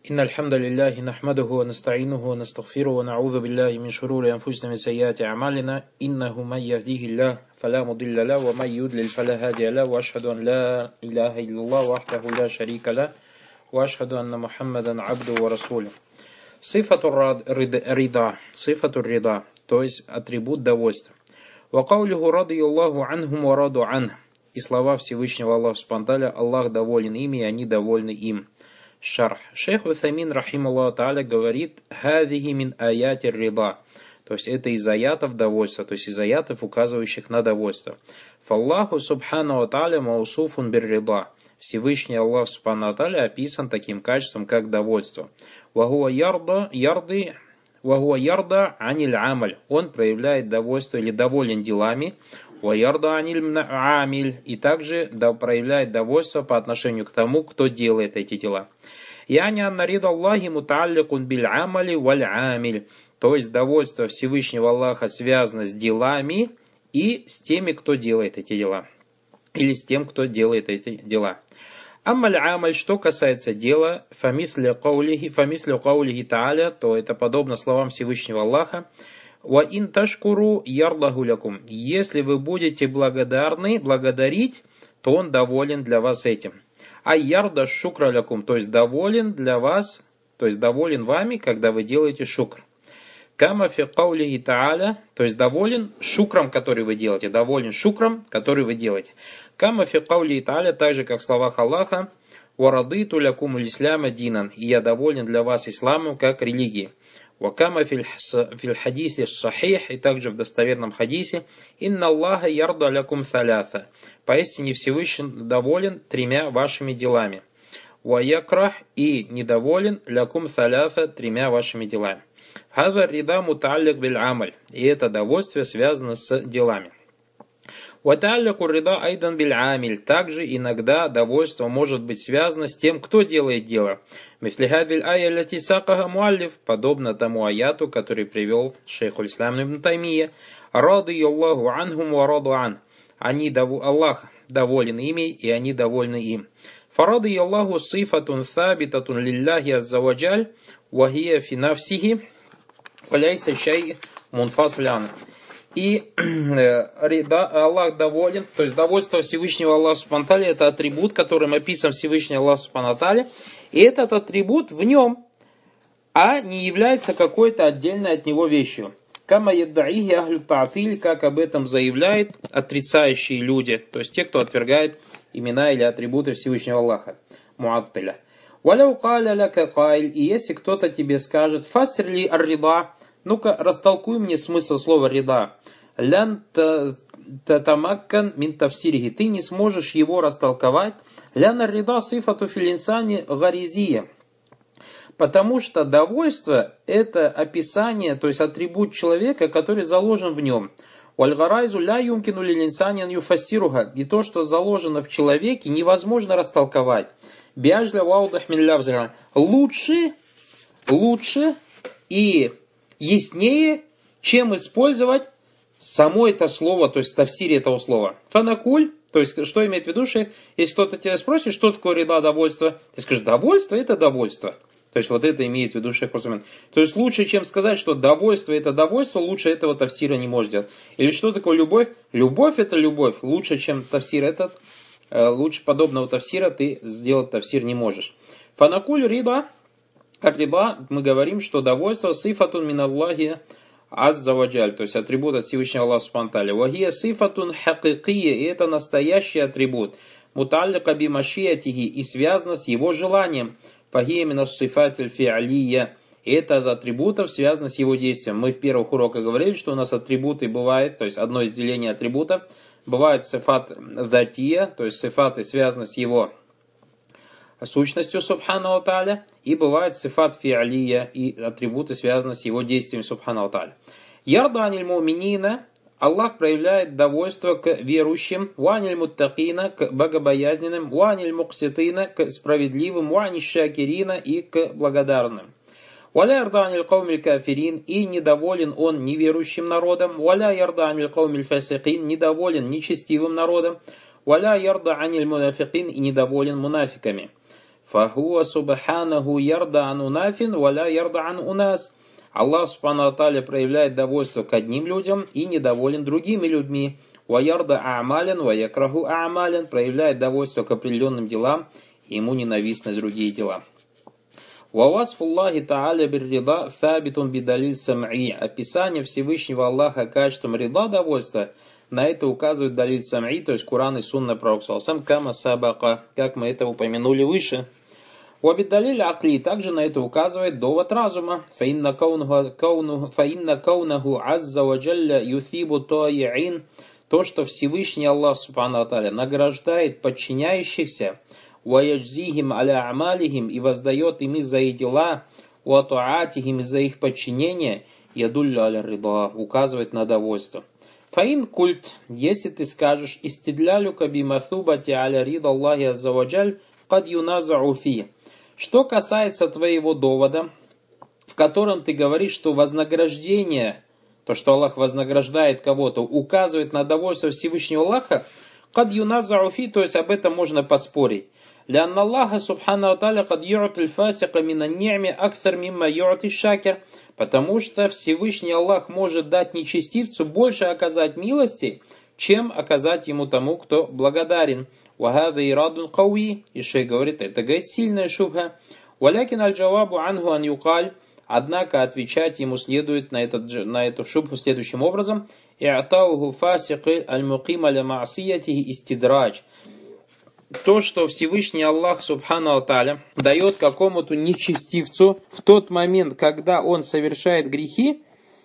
إن الحمد لله نحمده ونستعينه ونستغفره ونعوذ بالله من شرور أنفسنا ومن سيئات أعمالنا إنه من يهديه الله فلا مضل له ومن يضلل فلا هادي له وأشهد أن لا إله إلا الله وحده لا شريك له وأشهد أن محمدا عبده ورسوله. صفة الرضا, то есть атрибут довольства. وقوله رضي الله عنهم ورضوا عنه, и слова Всевышнего Аллаха Субхану ва Тааля: Аллах доволен ими, и они довольны им. Шарх. Шейх Уthаймин рахималлаху тааля говорит: «Хадихи мин аяти рида», то есть это из аятов довольства, то есть из аятов, указывающих на довольство. Фаллаху субхану ва тааля маусуфун бир рида. Всевышний Аллах Субхану ва Тааля описан таким качеством, как довольство. Вахуа ярда аниль амаль. Он проявляет довольство или доволен делами. Ваярда аниль амиль. И также проявляет довольство по отношению к тому, кто делает эти дела. Яни аннарида Аллахи муталликун биль амали валь амиль. То есть довольство Всевышнего Аллаха связано с делами и с теми, кто делает эти дела. Или с тем, кто делает эти дела. Амаль амаль, что касается дела, фамислю каулихи тааля, то это подобно словам Всевышнего Аллаха: «Ва ин ташкуру ярдаху лякум». Если вы будете благодарить, то он доволен для вас этим. А ярда шукра лякум, то есть доволен для вас, то есть доволен вами, когда вы делаете шукр. Кама фи каулихи тааля, то есть доволен шукрам, который вы делаете, доволен шукрам, который вы делаете. Кама фи каулихи тааля, так же как в словах Аллаха: «Варадыту лякум исляма динан», и я доволен для вас исламом как религией. Вакама филь хадисе сахих, и также в достоверном хадисе: «Инна Аллаха ярда лякум саляса», поистине Всевышний доволен тремя вашими делами. Ваякрах, и недоволен лякум саляса, тремя вашими делами. Хаза рида муталлик биль амаль, и это довольствие связано с делами. Ваталляку рида айдан биль амиль, также иногда довольство может быть связано с тем, кто делает дело. Мифлихадиль айя ляти сакаха муаллиф, подобно тому аяту, который привел шейх аль-Ислам ибн Таймия: «Рады Аллаху анхум ва раду ан». Аллах доволен ими, и они довольны им. Фарады Аллаху сифатун thабитатун лилляхи аззаваджаль, вахия фи нафсихи, валяйса шай мунфаслян. И Аллах доволен, то есть довольство Всевышнего Аллаха Субхану ва Тааля — это атрибут, которым описан Всевышний Аллах Субхану ва Тааля, и этот атрибут в нем, а не является какой-то отдельной от него вещью. Кама яддаихи ахлю та'тиль, как об этом заявляют отрицающие люди, то есть те, кто отвергает имена или атрибуты Всевышнего Аллаха, муаттиля. Валяу каля ляка каиль, и если кто-то тебе скажет: фасрли ар-рида, ну-ка, растолкуй мне смысл слова «рида». «Лян татамаккан мин тафсирихи», ты не сможешь его растолковать. «Лян ар-рида сифату фил инсани гаризия», потому что довольство — это описание, то есть атрибут человека, который заложен в нем. «Валь-гарайзу ля юмкину лил инсани ан юфассируха», и то, что заложено в человеке, невозможно растолковать. «Биажля ваудах мин лявзага», лучше и яснее, чем использовать само это слово, то есть в тафсире этого слова. Фанакуль, то есть что имеет в виду, что если кто-то тебя спросит, что такое рида, довольство, ты скажешь: довольство — это довольство. То есть вот это имеет в виду шейх Усамин. То есть лучше, чем сказать, что довольство — это довольство, лучше этого тафсира не можешь делать. Или что такое любовь? Любовь — это любовь. Лучше, чем тафсир этот, лучше подобного тафсира ты сделать тафсир не можешь. Фанакуль рида. Ар-рида, мы говорим, что довольство сифатун мин Аллахи аззаваджаль, то есть атрибут от Всевышнего Аллаха Субхану ва Тааля. Вахия сифатун хакикия, и это настоящий атрибут. Муталлика би машиятихи, и связано с его желанием. Фахия мин ас-сифатиль фи'алия, и это из атрибутов связано с его действием. Мы в первых уроках говорили, что у нас атрибуты бывают, то есть одно из делений атрибутов, бывает сифат датия, то есть сифаты связаны с его сущностью Субхану ва Тааля, и бывает сифат фи'алия, и атрибуты связаны с его действием Субхану ва Тааля. Ярда аниль му'минина, Аллах проявляет довольство к верующим, ваниль муттакина, к богобоязненным, ваниль мукситина, к справедливым, ваниль шакирина, и к благодарным. Валя ярда аниль каумиль кафирин, и недоволен он неверующим народом, валя ярда аниль каумиль фасикин, недоволен нечестивым народом, валя ярда аниль мунафикин, и недоволен мунафиками. фахуа субханаху ярда ан унафин валя ярда ан унас. Аллах субхану тааля проявляет довольство к одним людям и недоволен другими людьми. Ваярда а'мален ваякраху а'мален, проявляет довольство к определенным делам, и ему ненавистны другие дела. Вавасфуллахи тааля биррида фабитун бидалиль сам'и. Описание Всевышнего Аллаха качеством рида, довольства, на это указывает далиль сам'и, то есть Куран и Сунна пророка саллаллаху кама сабака, как мы это упомянули выше. Вабидалиль акли, также на это указывает довод разума. Фаинна каунаху азза ва джалля юthибу таи'ин. То, что Всевышний Аллах субхану ва тааля награждает подчиняющихся, ваяджзихим аля амалихим, и воздает им за их дела, ва туатихим, за их подчинение, ядуллю аля рида, указывает на довольство. Фаин культ, если ты скажешь, истидлялюка бимаthубати аля рида Аллахи азза ва джаль, кад юназау фи. Что касается твоего довода, в котором ты говоришь, что вознаграждение, то, что Аллах вознаграждает кого-то, указывает на довольство Всевышнего Аллаха, кад юназау фи, то есть об этом можно поспорить. Лянна Аллаха субхану ва тааля кад ю'тиль фасика мина ни'ми акthар мимма ю'ти шакир, потому что Всевышний Аллах может дать нечестивцу больше оказать милости, чем оказать ему тому, кто благодарен. Вахада ирадун кауи, и шейх говорит, это, говорит, сильная шубха. Валякин аль-джавабу анху ан юкаль, однако отвечать ему следует на эту шубху следующим образом. И'атауху фасикы аль-мукима ля ма'сиятихи истидрач. То, что Всевышний Аллах субхану ва тааля дает какому-то нечестивцу в тот момент, когда он совершает грехи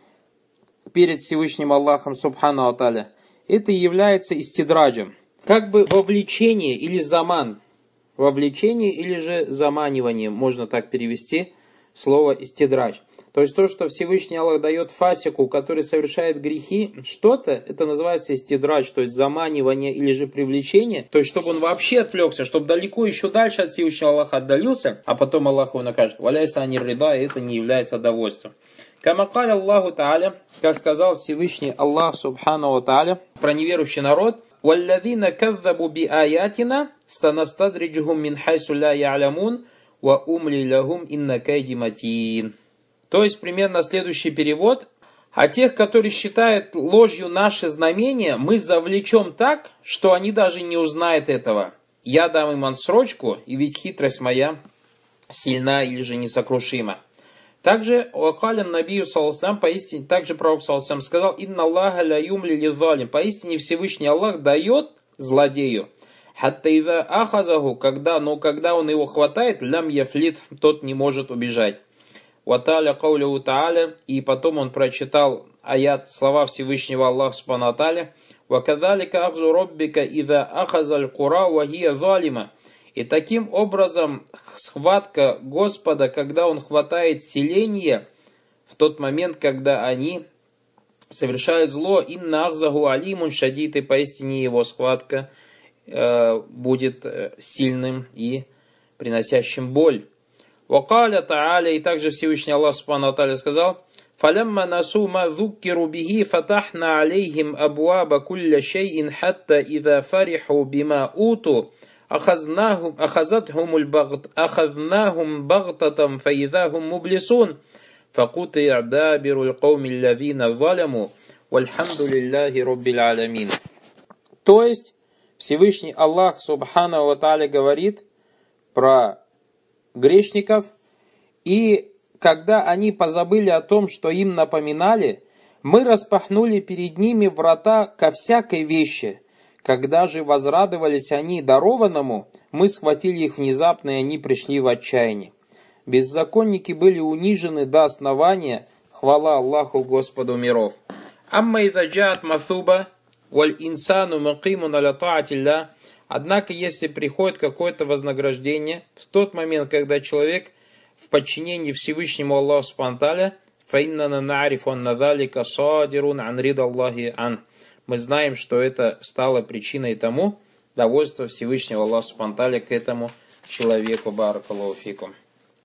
перед Всевышним Аллахом субхану ва тааля, это является истидраджем. Как бы вовлечение или заман. Вовлечение или же заманивание, можно так перевести слово истидрадж. То есть то, что Всевышний Аллах дает фасику, который совершает грехи, что-то, это называется истидрадж, то есть заманивание или же привлечение. То есть чтобы он вообще отвлекся, чтобы далеко еще дальше от Всевышнего Аллаха отдалился, а потом Аллах его накажет. Валяйса анир рида, и это не является довольством. Камакаль Аллаху Тааля, как сказал Всевышний Аллах Субхану ва Тааля про неверующий народ, «Валладина каззабу би аятина станастадриджухум мин хайсу ля я'лямун ва умли лахум инна кайди матин». То есть примерно следующий перевод. А тех, которые считают ложью наши знамения, мы завлечем так, что они даже не узнают этого. Я дам им отсрочку, и ведь хитрость моя сильна или же несокрушима. Также Уакалян Набию саллаллаху поистине, также пророк саллаллаху сказал, «Инна Аллаха ля юмли ли залим». Поистине Всевышний Аллах дает злодею. Хатта иза ахазаху, когда он его хватает, лям яфлит, тот не может убежать. Ваталя кауляу тааля, и потом он прочитал аят, слова Всевышнего Аллаха субхану ва тааля, «Вакадалика ахзу роббика иза ахазаль кура вахия залима». И таким образом схватка Господа, когда Он хватает селение, в тот момент, когда они совершают зло, инна ахзаху алимун шадид, и поистине его схватка будет сильным и приносящим боль. Вакаля тааля, и также Всевышний Аллах субхану ва тааля сказал, «Фалямма насу ма зуккиру бихи фатахна алейхим абуаба кулля шейин хатта иза фариху бима уту, أخذناهم بغتة فإذا هم مبلسون فقطع دابر القوم الذين ظلموا والحمد لله رب العالمين». То есть Всевышний Аллах субхану ва тааля говорит про грешников, и когда они позабыли о том, что им напоминали, мы распахнули перед ними врата ко всякой вещи. Когда же возрадовались они дарованному, мы схватили их внезапно, и они пришли в отчаяние. Беззаконники были унижены до основания, хвала Аллаху Господу миров. Амма иза джаат масуба валь инсану мукимун аля таатилля. Однако, если приходит какое-то вознаграждение, в тот момент, когда человек в подчинении Всевышнему Аллаху субхану ва тааля, фаиннана на'рифу анна залика садирун ан рида Аллахи ан. Мы знаем, что это стало причиной тому довольства Всевышнего Аллаха субхану ва тааля к этому человеку. Баракаллаху фикум.